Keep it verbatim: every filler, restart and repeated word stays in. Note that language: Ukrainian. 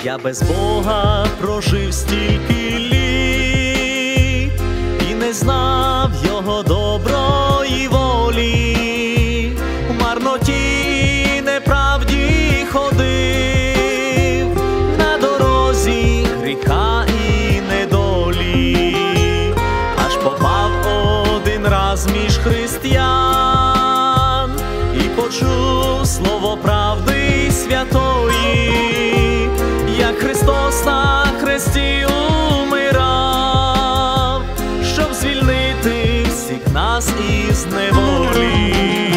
Я без Бога прожив стільки літ і не знав Його доброї волі, в марноті неправді ходив, на дорозі гріха і недолі, аж попав один раз між християн і почув слово правди святої, як Христос на хресті умирав, щоб звільнити всіх нас із неволі.